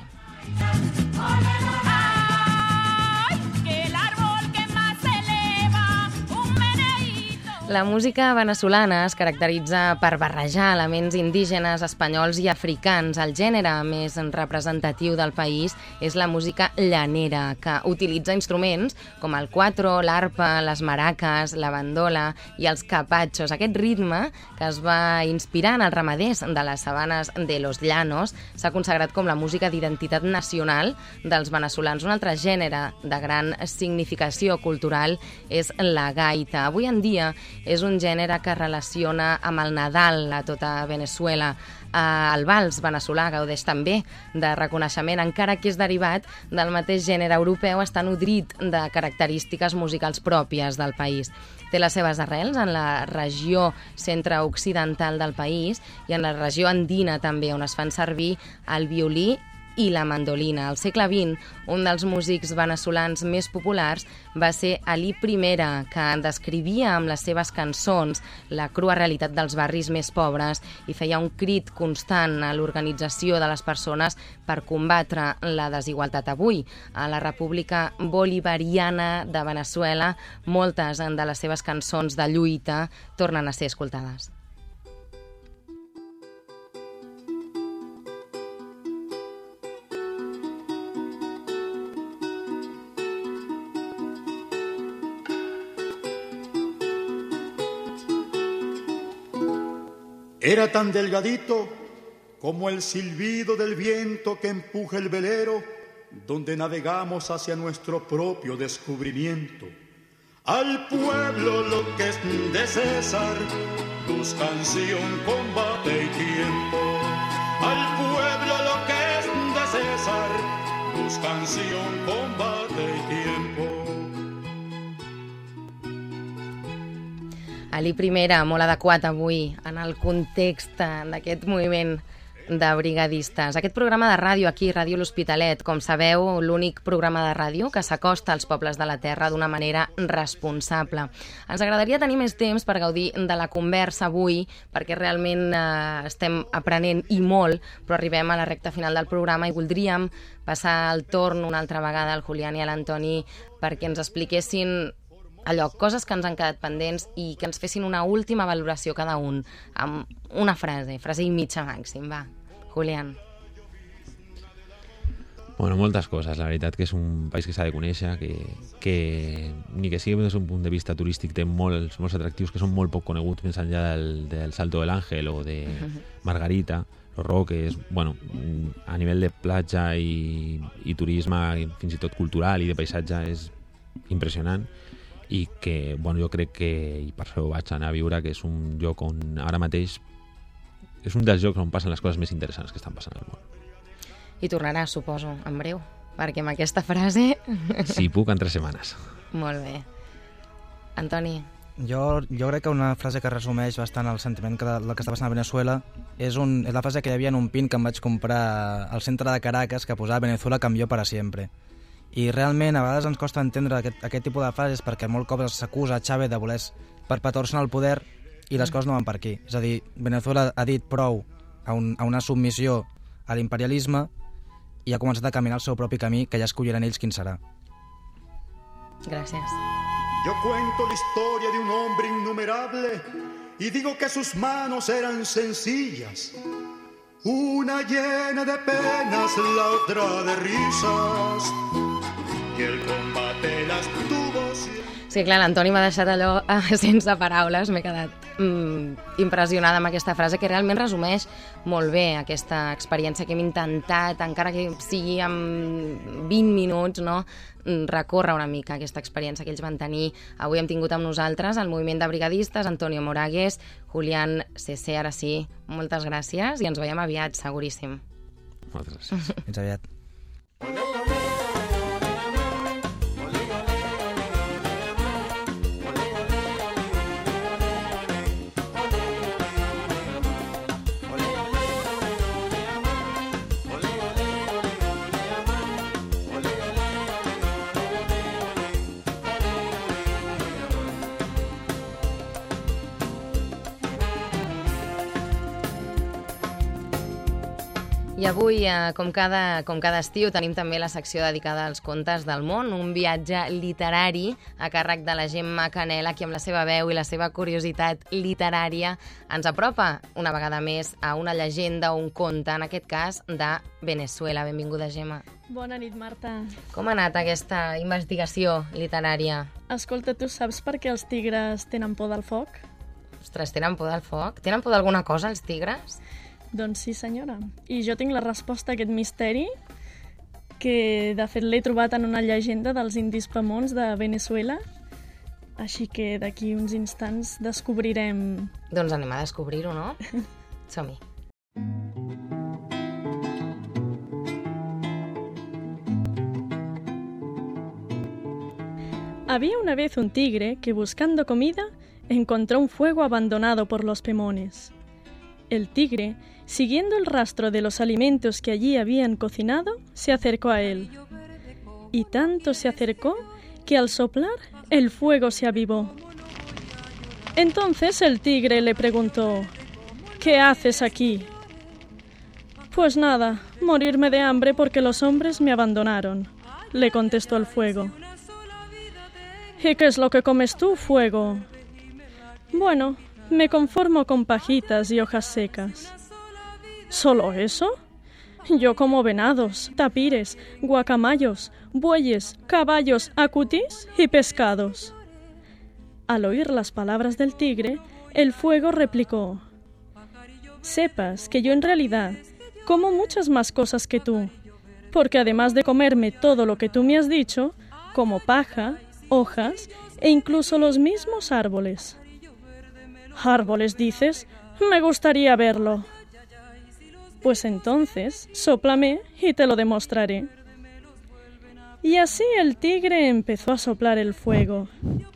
La música venezolana es caracteritza per barrejar elements indígenes, espanyols i africans. El gènere més representatiu del país és la música llanera, que utilitza instruments com el cuatro, l'arpa, les maraques, la bandola i els capatxos. Aquest ritme, que es va inspirar en els ramaders de les sabanes de los llanos, s'ha consagrat com la música d'identitat nacional dels venezolans. Un altre gènere de gran significació cultural és la gaita. Avui en dia és un gènere que relaciona amb el Nadal a tota Veneçuela. El vals veneçolà gaudeix també de reconeixement, encara que és derivat del mateix gènere europeu, està nodrit de característiques musicals pròpies del país. Té les seves arrels en la regió centre-occidental del país i en la regió andina també, on es fan servir el violí i la mandolina. Al segle vint, un dels músics veneçolans més populars va ser Alí Primera, que descrivia amb les seves cançons la crua realitat dels barris més pobres i feia un crit constant a l'organització de les persones per combatre la desigualtat. Avui, a la República Bolivariana de Veneçuela, moltes de les seves cançons de lluita tornen a ser escoltades. Era tan delgadito como el silbido del viento que empuja el velero donde navegamos hacia nuestro propio descubrimiento. Al pueblo lo que es de César, luz, canción, combate y tiempo. Al pueblo lo que canción, combate y tiempo. Ali Primera, molt adequat avui en el context d'aquest moviment de brigadistes. Aquest programa de ràdio aquí, Ràdio L'Hospitalet, com sabeu, l'únic programa de ràdio que s'acosta als pobles de la terra d'una manera responsable. Ens agradaria tenir més temps per gaudir de la conversa avui, perquè realment eh, estem aprenent i molt, però arribem a la recta final del programa i voldríem passar el torn una altra vegada al Julián i a l'Antoni perquè ens expliquessin allò, coses que ens han quedat pendents i que ens fessin una última valoració cada un, amb una frase, frase i mitja màxim, va. Julián. Bueno, moltes coses. La veritat que és un país que s'ha de conèixer, que, que ni que sigui des d'un punt de vista turístic té molts, molts atractius que són molt poc coneguts més enllà del, del Salto del Ángel o de Margarita, Los Roques, bueno, a nivell de platja i, i turisme, fins i tot cultural i de paisatge és impressionant. I que, bueno, jo crec que, i per això vaig anar a viure, que és un lloc on ara mateix és un dels llocs on passen les coses més interessants que estan passant al món. I tornaràs, suposo, en breu, perquè amb aquesta frase... Si puc, en tres setmanes. Molt bé. Antoni. Jo, jo crec que una frase que resumeix bastant el sentiment que, el que està passant a Venezuela és, un, és la frase que hi havia en un pin que em vaig comprar al centre de Caracas que posava Venezuela cambió para siempre. I realment a vegades ens costa entendre aquest, aquest tipus de frases perquè molt cops s'acusa a Chávez de voler perpetuar-se en el poder i les coses no van per aquí. És a dir, Venezuela ha dit prou a, un, a una submissió a l'imperialisme i ha començat a caminar el seu propi camí, que ja escolliran ells quin serà. Gràcies. Yo cuento la historia de un hombre innumerable y digo que sus manos eran sencillas. Una llena de penas, la otra de risas. Y el combate las tuvo siempre. Sí, clar, l'Antoni m'ha deixat allò eh, sense paraules. M'he quedat mm, impressionada amb aquesta frase que realment resumeix molt bé aquesta experiència que hem intentat, encara que sigui en vint minuts, no? Recórrer una mica aquesta experiència que ells van tenir. Avui hem tingut amb nosaltres el moviment de brigadistes, Antonio Moragues, Julián Cesé, ara sí, moltes gràcies i ens veiem aviat, seguríssim. Moltes gràcies. Fins aviat. I avui, eh, com, cada, com cada estiu, tenim també la secció dedicada als contes del món, un viatge literari a càrrec de la Gemma Canela, qui amb la seva veu i la seva curiositat literària ens apropa una vegada més a una llegenda o un conte, en aquest cas, de Venezuela. Benvinguda, Gemma. Bona nit, Marta. Com ha anat aquesta investigació literària? Escolta, tu saps per què els tigres tenen por del foc? Ostres, tenen por del foc? Tenen por d'alguna cosa, els tigres? Doncs sí, senyora. I jo tinc la resposta a aquest misteri que, de fet, l'he trobat en una llegenda dels indis pamons de Venezuela. Així que d'aquí uns instants descobrirem... Doncs anem a descobrir-ho, no? Som-hi. Había una vez un tigre que, buscando comida, encontró un fuego abandonado por los pemones. El tigre, siguiendo el rastro de los alimentos que allí habían cocinado, se acercó a él. Y tanto se acercó que al soplar el fuego se avivó. Entonces el tigre le preguntó: ¿qué haces aquí? Pues nada, morirme de hambre porque los hombres me abandonaron, le contestó el fuego. ¿Y qué es lo que comes tú, fuego? Bueno, me conformo con pajitas y hojas secas. ¿Solo eso? Yo como venados, tapires, guacamayos, bueyes, caballos, acutis y pescados. Al oír las palabras del tigre, el fuego replicó: sepas que yo en realidad como muchas más cosas que tú, porque además de comerme todo lo que tú me has dicho, como paja, hojas e incluso los mismos árboles. ¿Árboles, dices? Me gustaría verlo. Pues entonces, sóplame y te lo demostraré. Y así el tigre empezó a soplar el fuego.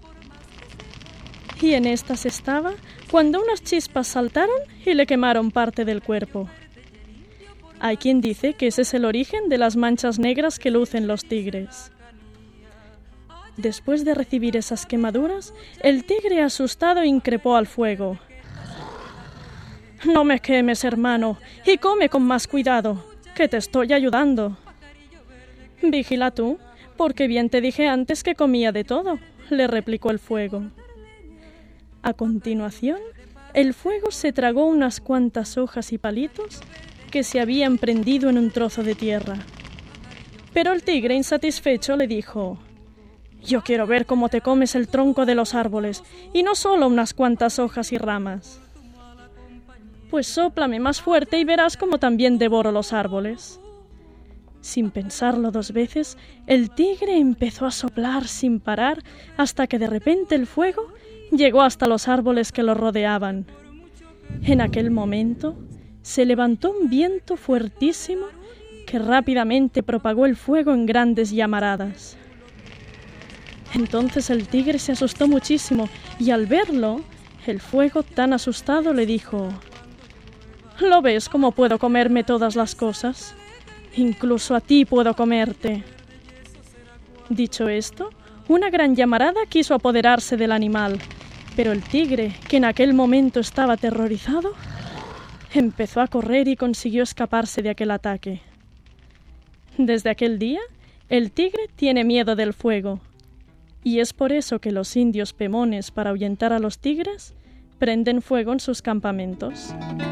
Y en estas estaba cuando unas chispas saltaron y le quemaron parte del cuerpo. Hay quien dice que ese es el origen de las manchas negras que lucen los tigres. Después de recibir esas quemaduras, el tigre asustado increpó al fuego. «No me quemes, hermano, y come con más cuidado, que te estoy ayudando». «Vigila tú, porque bien te dije antes que comía de todo», le replicó el fuego. A continuación, el fuego se tragó unas cuantas hojas y palitos que se habían prendido en un trozo de tierra. Pero el tigre, insatisfecho, le dijo: «Yo quiero ver cómo te comes el tronco de los árboles, y no solo unas cuantas hojas y ramas». «Pues sóplame más fuerte y verás cómo también devoro los árboles». Sin pensarlo dos veces, el tigre empezó a soplar sin parar hasta que de repente el fuego llegó hasta los árboles que lo rodeaban. En aquel momento se levantó un viento fuertísimo que rápidamente propagó el fuego en grandes llamaradas. Entonces el tigre se asustó muchísimo y al verlo, el fuego, tan asustado, le dijo: «¿Lo ves cómo puedo comerme todas las cosas? Incluso a ti puedo comerte». Dicho esto, una gran llamarada quiso apoderarse del animal, pero el tigre, que en aquel momento estaba aterrorizado, empezó a correr y consiguió escaparse de aquel ataque. Desde aquel día, el tigre tiene miedo del fuego, y es por eso que los indios pemones, para ahuyentar a los tigres, prenden fuego en sus campamentos.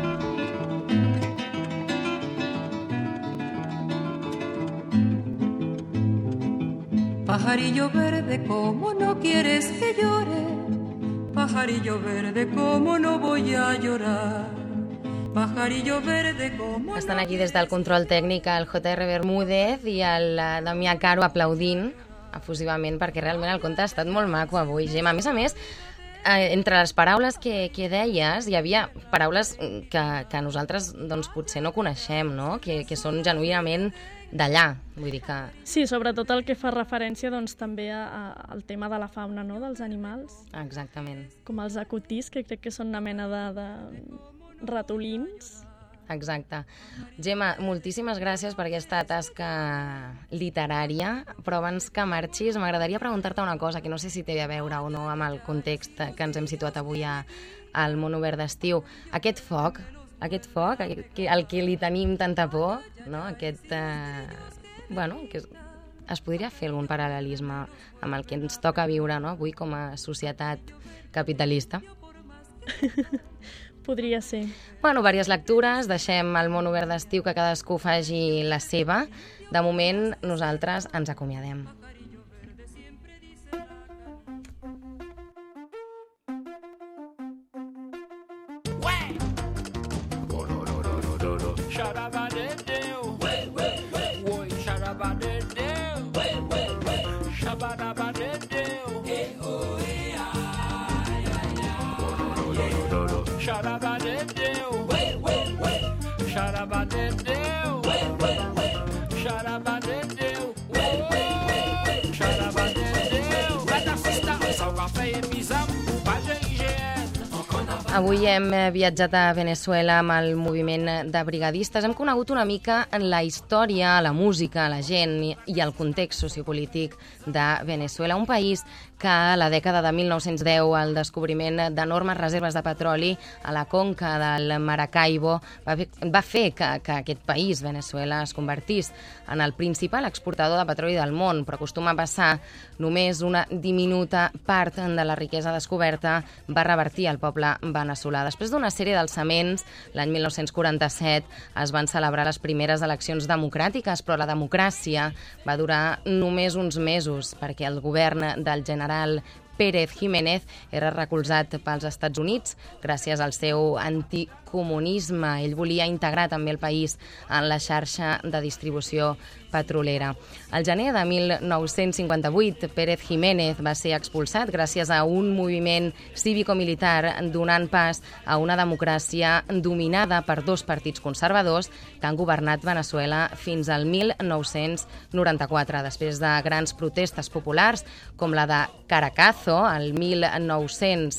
Pajarillo verde, ¿cómo no quieres que llore? Pajarillo verde, ¿cómo no voy a llorar? Pajarillo verde, ¿cómo Estan no aquí des del control tècnic el J R Bermúdez i el eh, Damià Caro aplaudint efusivament perquè realment el conte ha estat molt maco avui, Gemma. A més a més, eh, entre les paraules que, que deies hi havia paraules que, que nosaltres doncs, potser no coneixem, no? Que, que són genuïnament d'allà, vull dir que... Sí, sobretot el que fa referència doncs, també a, a, al tema de la fauna, no?, dels animals. Exactament. Com els acutís, que crec que són una mena de, de ratolins. Exacte. Gemma, moltíssimes gràcies per aquesta tasca literària, però abans que marxis m'agradaria preguntar-te una cosa que no sé si té a veure o no amb el context que ens hem situat avui a, al Món Obert d'Estiu. Aquest foc, aquest foc, al que li tenim tanta por, no? Aquest, eh, bueno, que es, es podria fer algun paral·lelisme amb el que ens toca viure, no?, avui com a societat capitalista. Podria ser. Bueno, diverses lectures, deixem el Món Obert d'Estiu que cadascú faci la seva. De moment, nosaltres ens acomiadem. Avui hem viatjat a Venezuela amb el moviment de brigadistes. Hem conegut una mica la història, la música, la gent i el context sociopolític de Venezuela, un país que a la dècada de mil nou-cents deu, el descobriment d'enormes reserves de petroli a la conca del Maracaibo va fer, va fer que, que aquest país, Venezuela, es convertís en el principal exportador de petroli del món, però acostuma a passar només una diminuta part de la riquesa descoberta va revertir al poble veneçolà. Després d'una sèrie d'alçaments, l'any mil nou-cents quaranta-set es van celebrar les primeres eleccions democràtiques, però la democràcia va durar només uns mesos perquè el govern del general Pérez Jiménez era recolzat pels Estats Units gràcies al seu anticomunisme. Ell volia integrar també el país en la xarxa de distribució petrolera. Al gener de mil nou-cents cinquanta-vuit, Pérez Jiménez va ser expulsat gràcies a un moviment cívico-militar donant pas a una democràcia dominada per dos partits conservadors que han governat Venezuela fins al mil nou-cents noranta-quatre, després de grans protestes populars com la de Caracazo, el mil nou-cents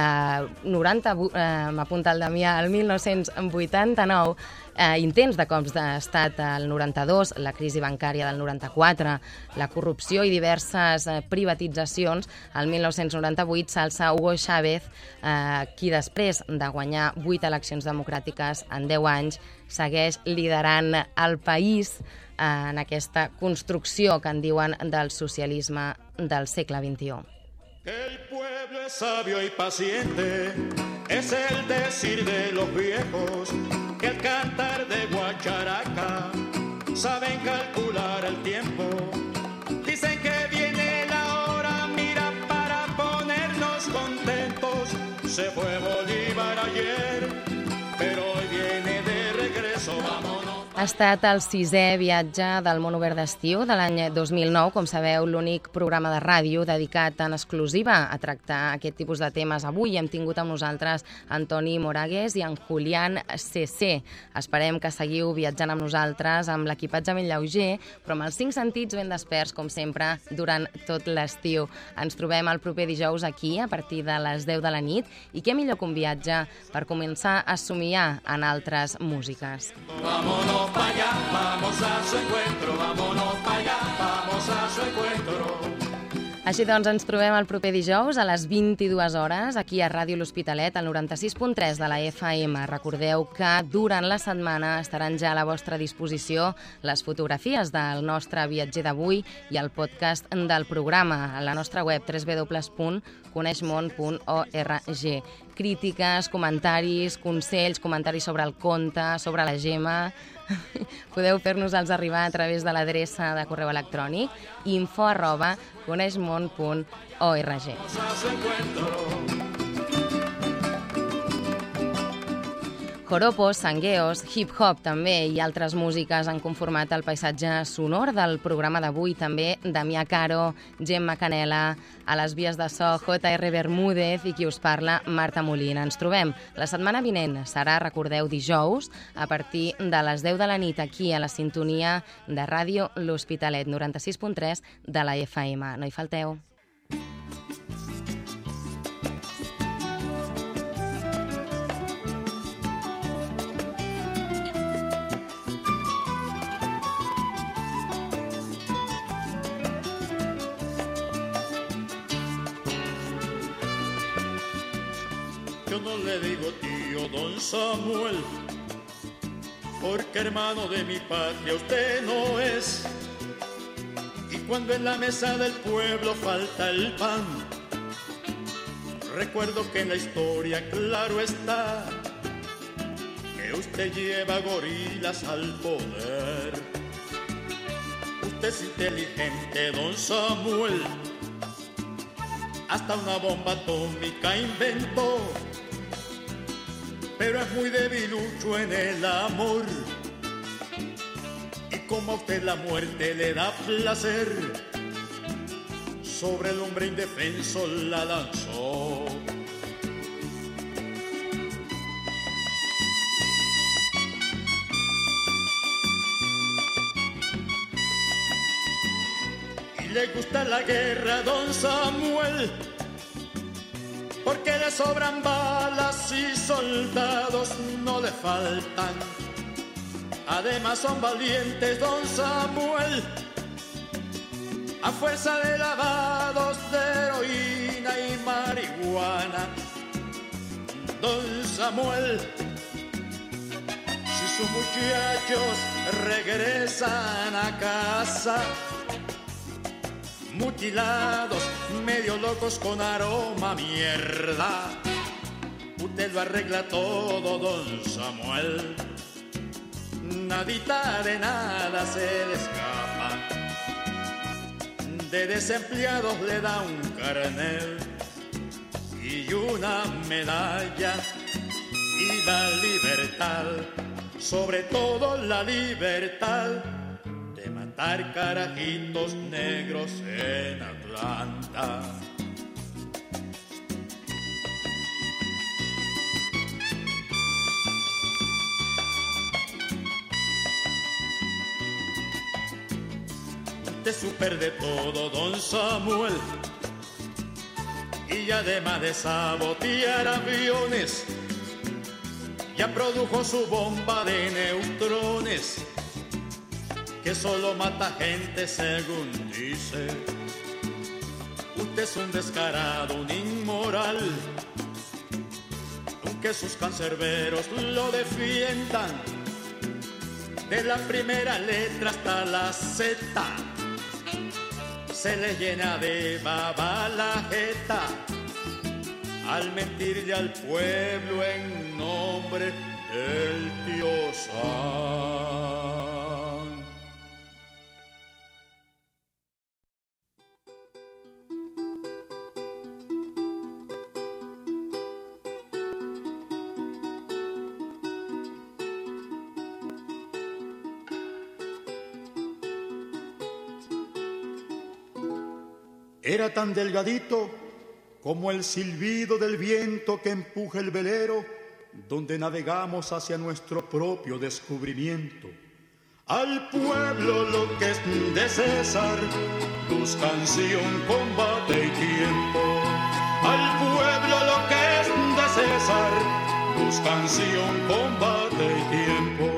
noranta, eh, m'apunta el Damià, el mil nou-cents vuitanta-nou, eh, intents de cops d'estat al noranta-dos, la crisi bancària del noranta-quatre, la corrupció i diverses eh, privatitzacions. Al mil nou-cents noranta-vuit s'alça Hugo Chávez, eh, qui després de guanyar vuit eleccions democràtiques en deu anys segueix liderant el país eh, en aquesta construcció que en diuen del socialisme del segle vint-i-u. Que el pueblo es sabio y paciente, es el decir de los viejos, que al cantar de guacharaca saben calcular el tiempo. Dicen que viene la hora, mira, para ponernos contentos. Se fue Bolívar ayer, pero hoy viene de regreso, vámonos. Ha estat el sisè viatge del Món Obert d'Estiu de l'any dos mil nou, com sabeu, l'únic programa de ràdio dedicat en exclusiva a tractar aquest tipus de temes. Avui hem tingut amb nosaltres Antoni Moragues i en Julián C C. Esperem que seguiu viatjant amb nosaltres amb l'equipatge ben lleuger, però amb els cinc sentits ben desperts, com sempre, durant tot l'estiu. Ens trobem el proper dijous aquí, a partir de les deu de la nit, i què millor que un viatge per començar a somiar en altres músiques. Vámonos pa' allá, vamos a su encuentro, vámonos pa' allá, vamos a su encuentro. Així doncs, ens trobem el proper dijous a les vint-i-dues hores aquí a Ràdio L'Hospitalet, al noranta-sis punt tres de la F M. Recordeu que durant la setmana estaran ja a la vostra disposició les fotografies del nostre viatger d'avui i el podcast del programa a la nostra web w w w punt coneixmon punt org. Crítiques, comentaris, consells, comentaris sobre el conte, sobre la Gemma. Podeu fer-nos-els arribar a través de l'adreça de correu electrònic info arroba coneixmon punt org. Joropos, sangueos, hip-hop també i altres músiques han conformat el paisatge sonor del programa d'avui. També Damià Caro, Gemma Canela, a les vies de so J R Bermúdez i qui us parla, Marta Molina. Ens trobem la setmana vinent, serà, recordeu, dijous, a partir de les deu de la nit aquí a la sintonia de Ràdio L'Hospitalet, noranta-sis punt tres de la F M. No hi falteu. Yo no le digo tío don Samuel, porque hermano de mi patria usted no es. Y cuando en la mesa del pueblo falta el pan, recuerdo que en la historia claro está que usted lleva gorilas al poder. Usted es inteligente, don Samuel, hasta una bomba atómica inventó, pero es muy debilucho en el amor. Y como a usted la muerte le da placer, sobre el hombre indefenso la lanzó. Y le gusta la guerra, don Samuel, porque le sobran balas y soldados no le faltan. Además son valientes, don Samuel, a fuerza de lavados de heroína y marihuana. Don Samuel, si sus muchachos regresan a casa mutilados, medio locos con aroma a mierda, usted lo arregla todo, don Samuel. Nadita de nada se le escapa. de desempleados le da un carnet y una medalla y la libertad, sobre todo la libertad de matar carajitos negros en Atlanta. De super de todo, don Samuel, y además de sabotear aviones, ya produjo su bomba de neutrones, que solo mata gente según dice. Usted es un descarado, un inmoral, aunque sus cancerberos lo defiendan, de la primera letra hasta la Z, se le llena de baba la jeta al mentirle al pueblo en nombre del tío San. Era tan delgadito como el silbido del viento que empuja el velero donde navegamos hacia nuestro propio descubrimiento. Al pueblo lo que es de César, luz, canción, combate y tiempo. Al pueblo lo que es de César, luz, canción, combate y tiempo.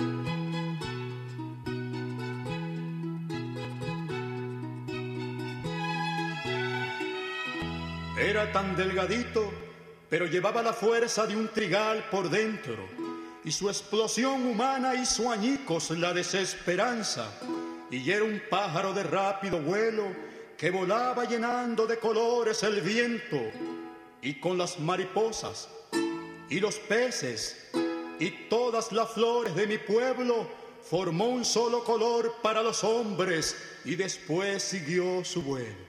Era tan delgadito, pero llevaba la fuerza de un trigal por dentro, y su explosión humana hizo añicos la desesperanza, y era un pájaro de rápido vuelo que volaba llenando de colores el viento, y con las mariposas y los peces y todas las flores de mi pueblo formó un solo color para los hombres, y después siguió su vuelo.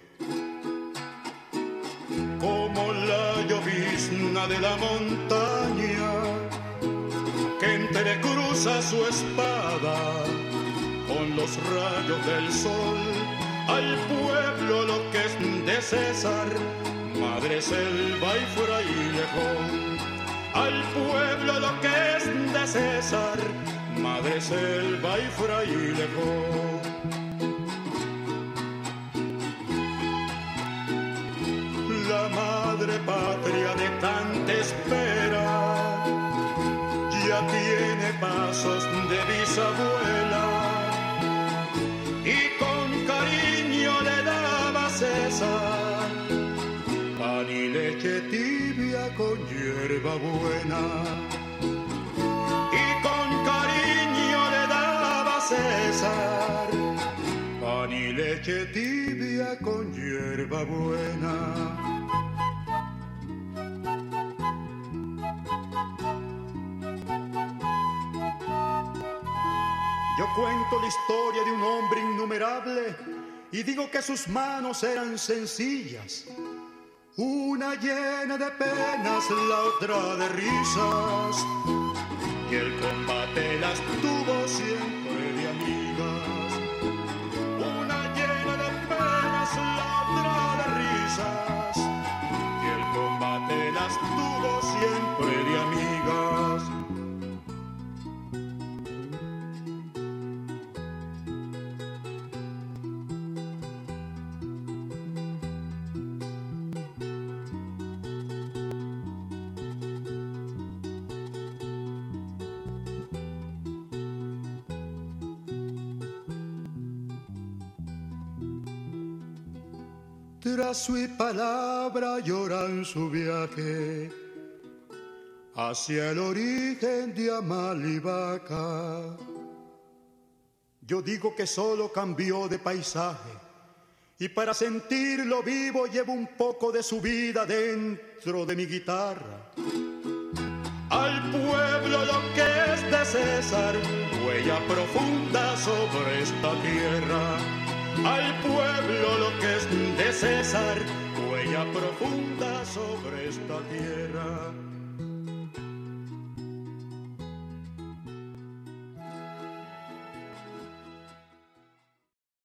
Como la llovizna de la montaña que entrecruza su espada con los rayos del sol, al pueblo lo que es de César, madre selva y frailejón. Al pueblo lo que es de César, madre selva y frailejón. La madre patria de tanta espera ya tiene pasos de bisabuela, y con cariño le daba a César pan y leche tibia con hierba buena, y con cariño le daba a César pan y leche tibia con hierba buena. Yo cuento la historia de un hombre innumerable y digo que sus manos eran sencillas, una llena de penas, la otra de risas, y el combate las tuvo siempre de amigas. Una llena de penas, la otra de risas, y el combate las tuvo siempre de amigas. Tras su palabra lloran su viaje hacia el origen de Amalivaca. Yo digo que solo cambió de paisaje, y para sentirlo vivo llevo un poco de su vida dentro de mi guitarra. Al pueblo lo que es de César, huella profunda sobre esta tierra. al pueblo lo que es de César, huella profunda sobre esta tierra.